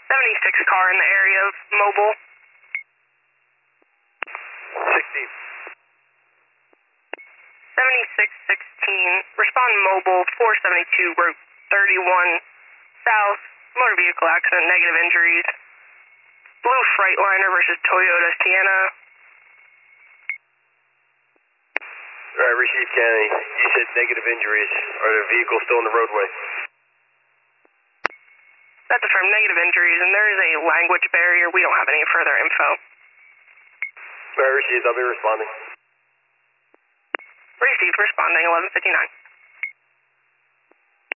76 car in the area of Mobile. 16. 7616, respond Mobile, 472, Route 31 South, motor vehicle accident, negative injuries. Blue Freightliner versus Toyota Sienna. Alright, Receive County, you said negative injuries. Are the vehicles still in the roadway? That's affirmed, negative injuries, and there is a language barrier. We don't have any further info. Alright, received. I'll be responding. Received, responding, 1159.